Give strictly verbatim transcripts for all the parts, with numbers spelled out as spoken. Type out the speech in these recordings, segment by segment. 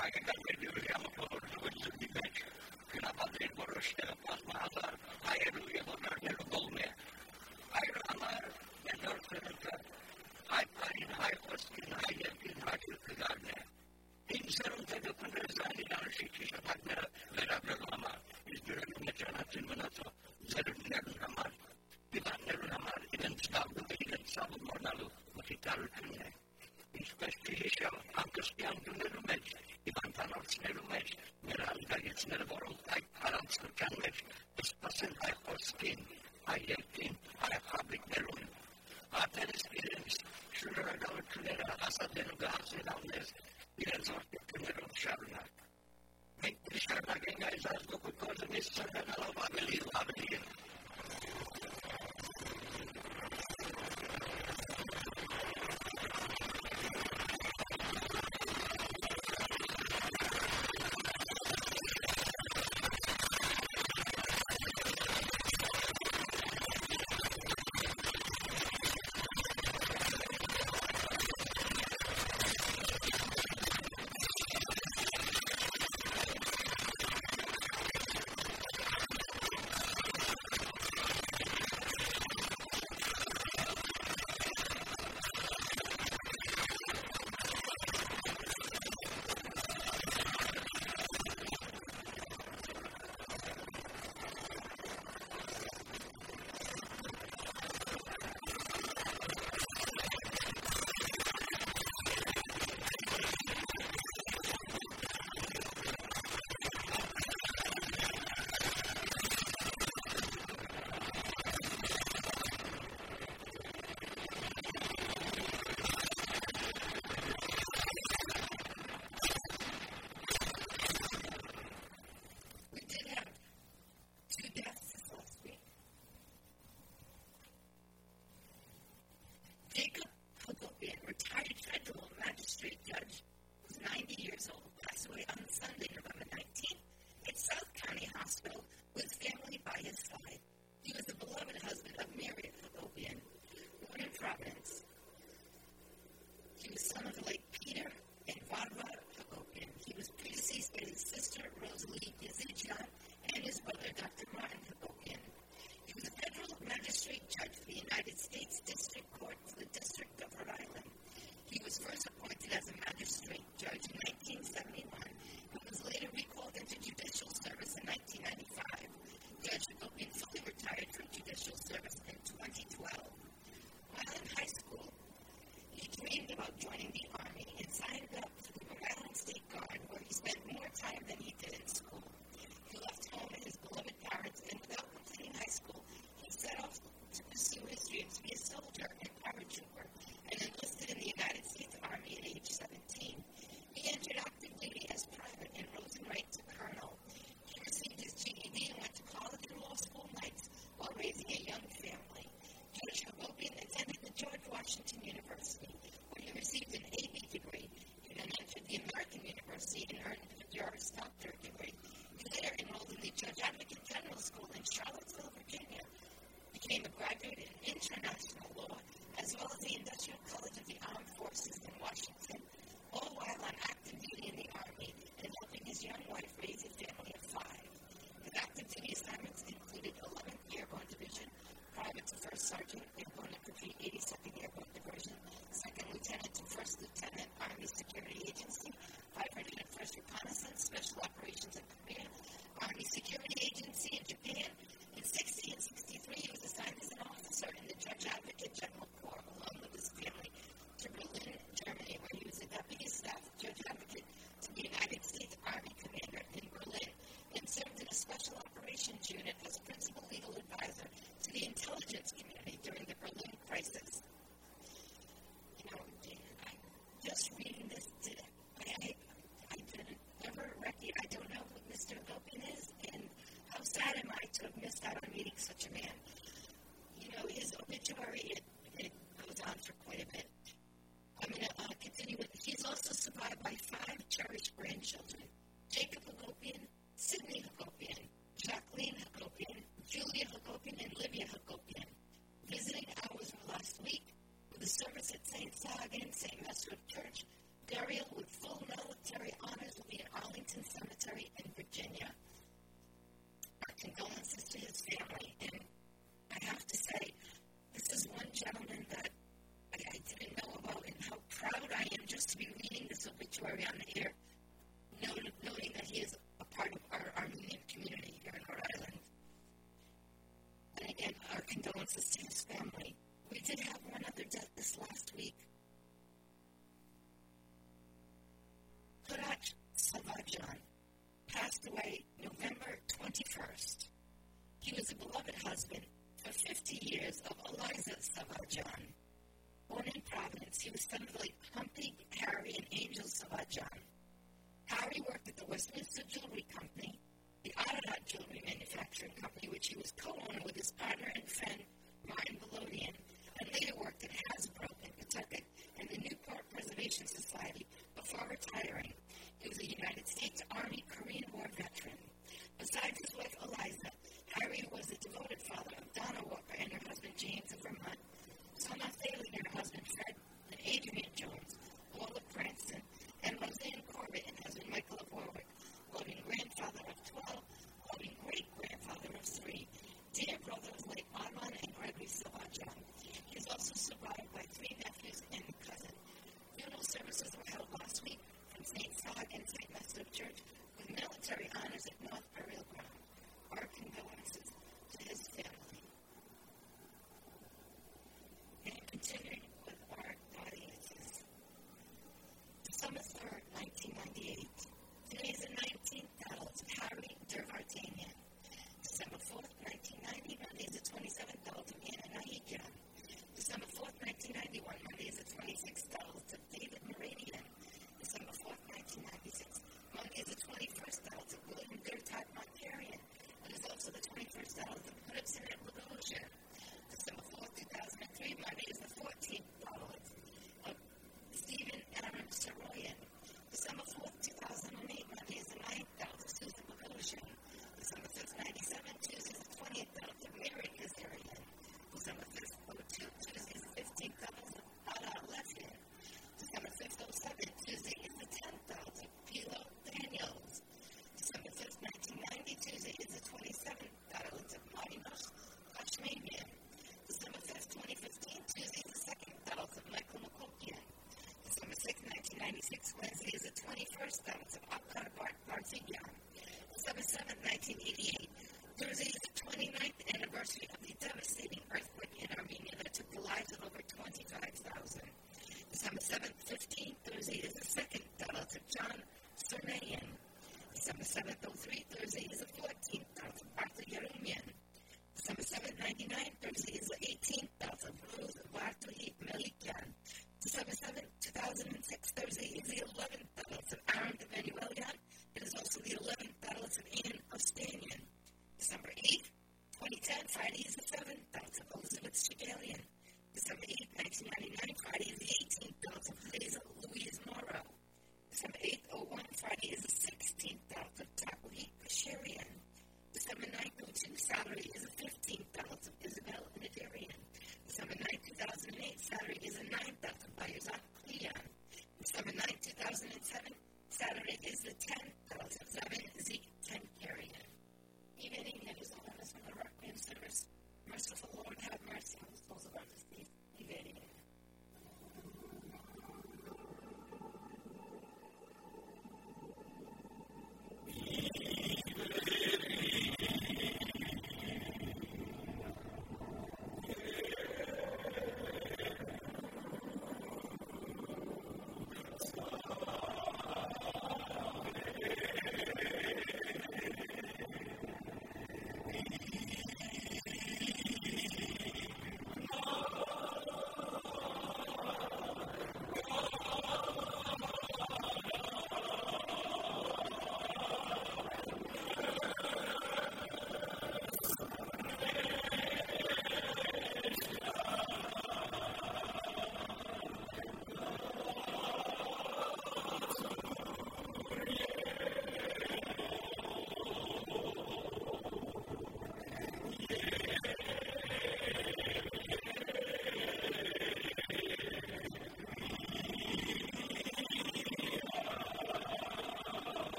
Hakikat medium color wajib dibaca. Kenapa dia boros dalam pas mahal? Air dia boros dalam baunya. Air amar dan terkena. High pain, high posting, high yakin, high kegarnya. Insan untuk peneruskan di dalam sisi sebatnya berapa lama? Istilah macam macam mana tu? Zalurnya ramah. Di mana ramah? Dengan sebab dengan sebab mana lu kita lupanya. Investigation angkas yang menerumet, ibantan harus menerumet, merangkainya menerumet, baik alam sekarang, espasen high hosting, high yakin, high public merumen. Ada experience, sudah ada kenera asal dan bahasa dalamnya, dengan sorti kenera syarna. Baik syarna kengai zat dokter koordinasi syarna dalam abeli abeli. Sergeant Airborne Infantry, eighty-second Airborne Diversion, Second Lieutenant to First Lieutenant, Army Security Agency, five hundred first Reconnaissance, Special Operations and Command, Army Security Agency in Japan. In sixty and sixty-three, he was assigned as an officer in the Judge Advocate General Corps, along with his family, to Berlin, Germany, where he was a Deputy Staff Judge Advocate to the United States Army Commander in Berlin, and served in a Special Operations Unit as Principal Legal Advisor to the intelligence community during the Berlin crisis. You know, I'm just reading this today. I, I, I didn't ever recognize, I don't know who Mister Gopin is, and Savajon. Born in Providence, he was son of the late Humphrey, Harry, and Angel Savajon. Harry worked at the Westminster Jewelry Company, the Autodot Jewelry Manufacturing Company, which he was co-owner with his partner and friend, Martin Bellodian, and later worked at Hasbro in Pawtucket and the Newport Preservation Society before retiring. He was a United States Army Korean War veteran. Besides his wife, Eliza, Harry was the devoted father of Donna Walker and her husband, James of Vermont, Summer Thaling and her husband, Fred, and Adrian Jones, Lola Cranston, and Roseanne Corbett and husband, Michael of Warwick, loving grandfather of twelve, loving great-grandfather of three, dear brothers like Armand and Gregory Savajon. He is also survived by three nephews and a cousin. Funeral services were held last week from Saint Fogg and Saint Nestor Church with military honors at North Burial Ground. Our condolences to his family. And continuing with our audiences. December third, nineteen ninety-eight. Today is the nineteenth battle of Harry de Vartanian. December fourth, nineteen ninety. Monday is the twenty-seventh battle of Anna Nahikian. December fourth, nineteen ninety-one. Monday is the twenty-sixth battle of David Meridian. December fourth, nineteen ninety-six. Monday is the twenty-first battle of William Gertard Montarian. It is also the twenty-first battle of Knudsen at Lugosian. December fourth, two thousand three. Monday is the fourteenth battle of Stephen Aaron Saroyan. December fourth, two thousand eight. Monday is the ninth battle of Susan Lugosian. December fifth, ninety-seven. Tuesday is the twentieth battle of Mary Kazarian. December fifth, oh two. Tuesday is the fifteenth battle of Ada Lefkin. December fifth, oh seven. Tuesday is the tenth battle of Pilo Daniels. December fifth, nineteen ninety. Tuesday is the twenty-seventh battle of Marinos Kashmanian. December fifth, twenty fifteen. Tuesday is the second battle of Michael Makokian. December sixth, nineteen ninety-six. Wednesday is the twenty-first battle of Akkar Barthigian. December seventh, nineteen eighty-eight. Thursday is the twenty-ninth anniversary of the devastating earthquake in Armenia that took the lives of over twenty-five thousand. December seventh, fifteenth. Thursday is the second battle of John Cernayan. December seventh, oh three. Thursday is the fourteenth battle of Arthur Yerumian. December seventh, ninety-nine. Thursday is the eighteenth battle of Ruth Bartoli Melikian. December seventh, two thousand six. Thursday is the eleventh battle of Aaron Emanuelian. It is also the eleventh battle of Anne Ostanian. December eighth, twenty ten. Friday is the seventh battle of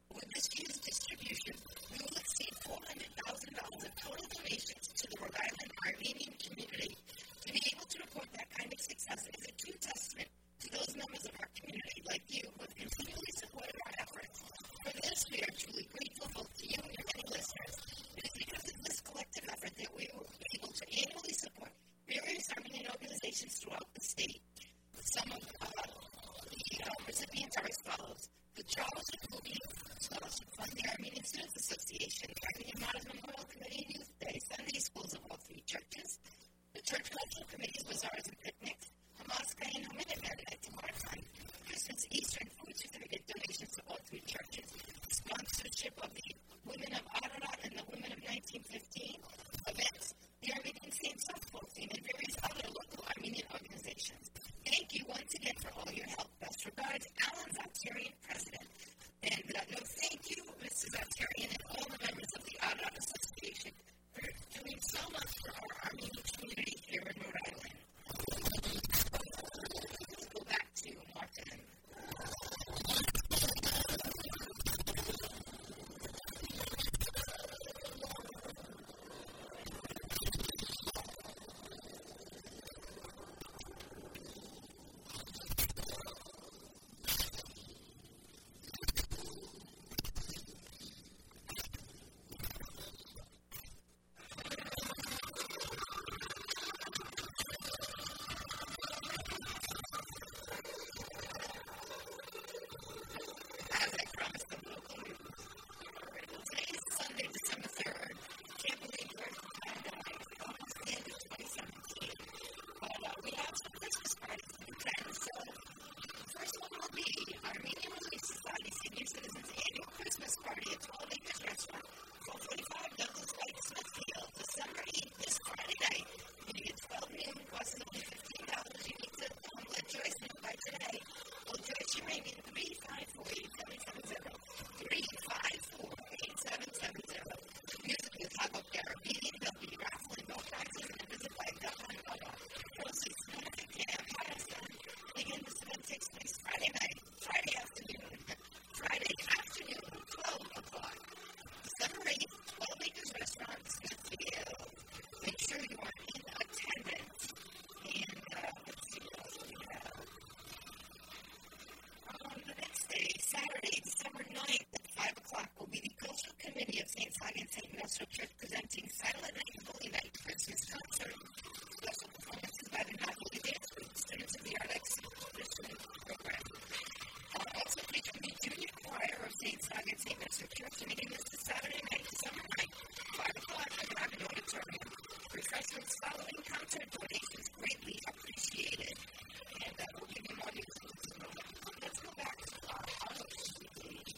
With this year's distribution, we will exceed four hundred thousand dollars of total donations to the Rhode Island Armenian community. To be able to report that kind of success is a true testament to those members of our community, like you, who have continually supported our efforts. For this, we are truly grateful both to you and your many listeners. It is because of this collective effort that we were able to annually support various Armenian organizations throughout the state. Some of uh, the uh, recipients are as follows: the Charles Jacobi Scholarship Fund, the Armenian Students Association, the Armenian Martyrs Memorial Committee, Youth Day, Sunday schools of all three churches, the Church Cultural Committee's bazaars and picnics, Hamaska and Haminimer Night to Martine, Christmas, Easter, and food certificate donations to all three churches, the sponsorship of the Women of Ararat and the Women of nineteen fifteen events, the Armenian Saint softball team, and various other local Armenian organizations. Thank you once again for all your help. Best regards, Alan Zatarian, President. And uh, no, thank you, Missus Zatarian, and all the members of the Ararat Association for doing so much for our Armenian community here in Rhode Island. Let's go back to Martin. Church presenting Silent Night and Holy Night Christmas concert. Special performances by the Napoli Dance Group, students of the Art X Christian program. Uh, also featuring the Junior Choir of Saint Sagan Saint Nestor Church, and again, this is Saturday night, December ninth, five o'clock at the Rabbit Auditorium. Refreshments following concert, donations greatly appreciated. And uh, we'll give you more news in just a moment. Let's go back to our auto page.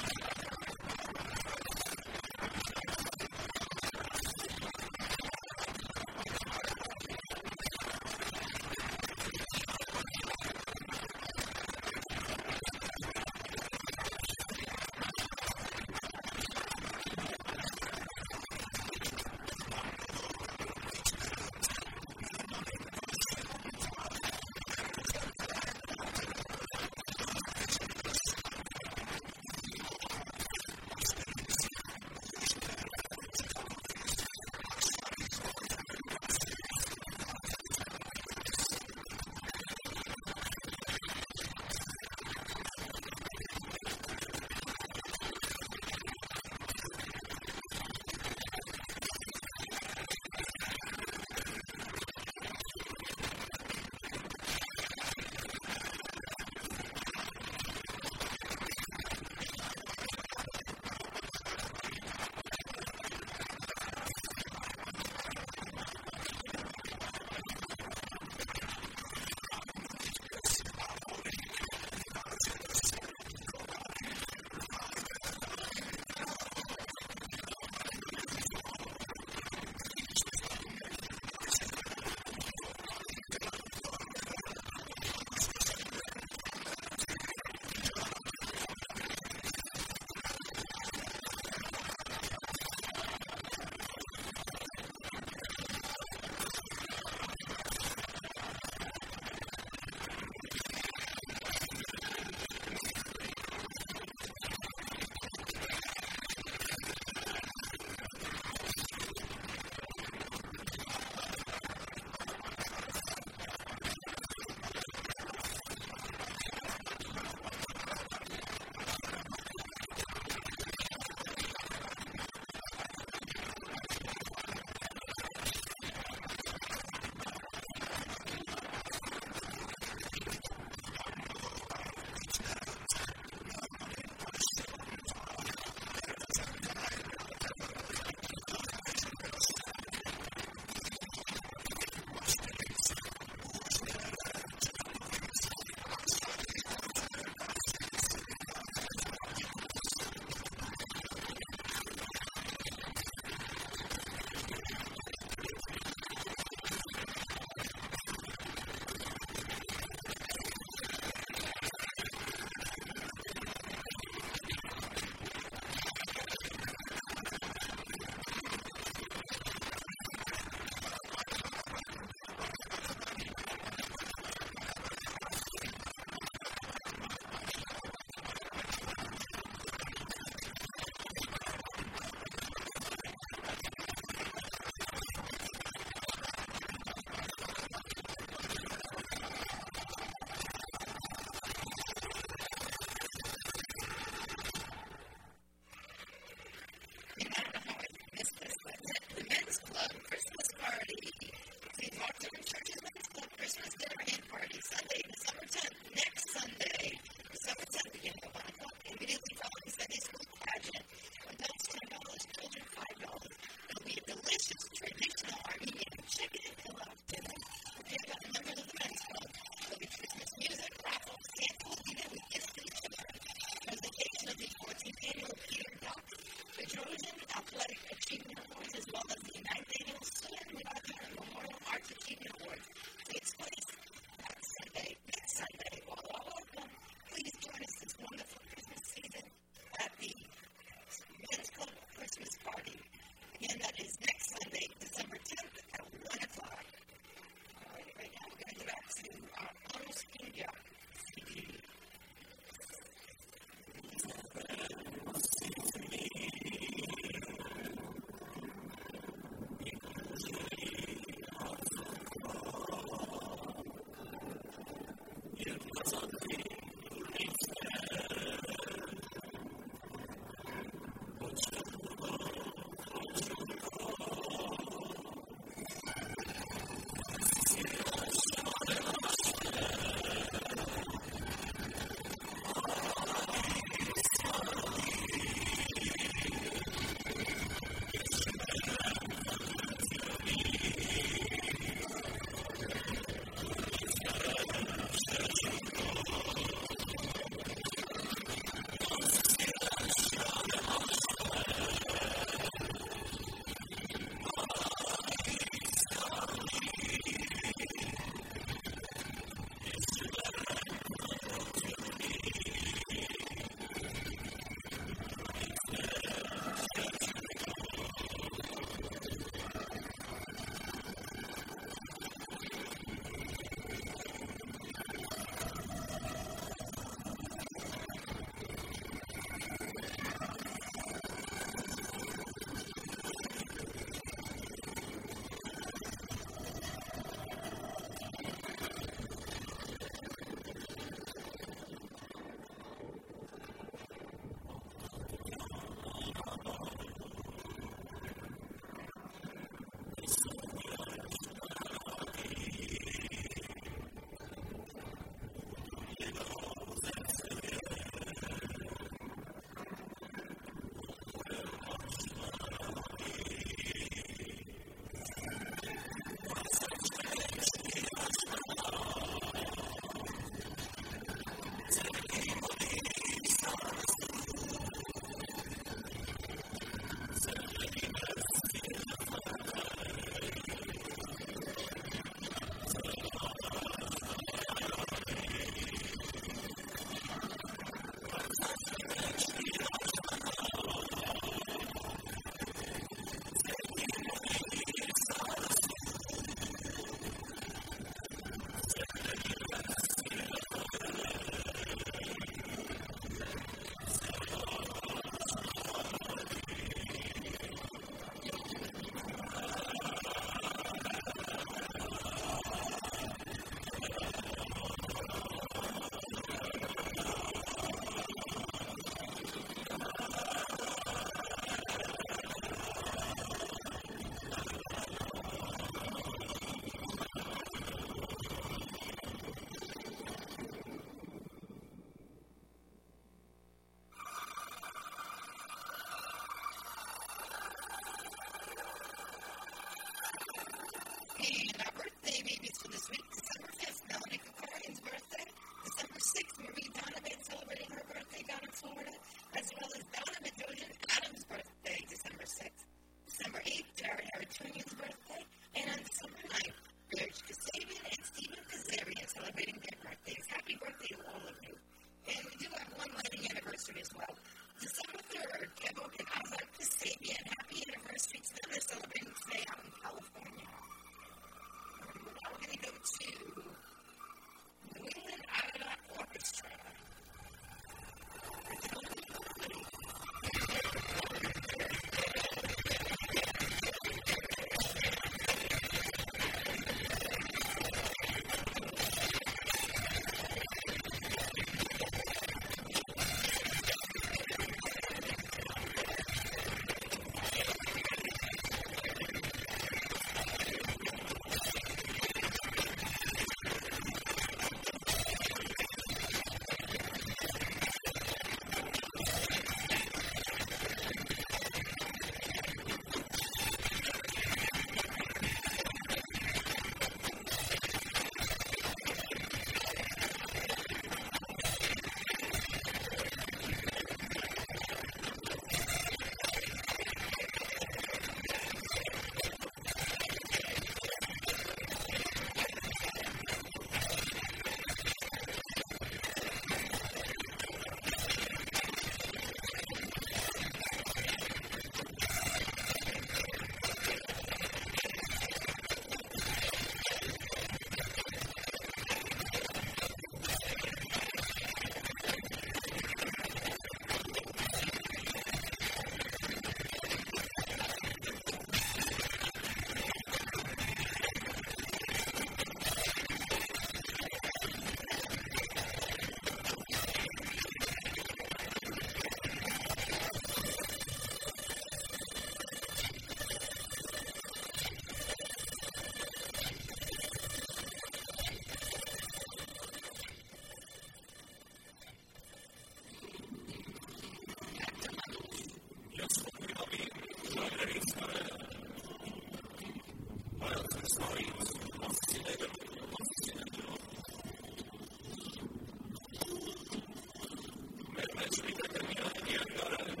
Sri Chaitanya, y ahora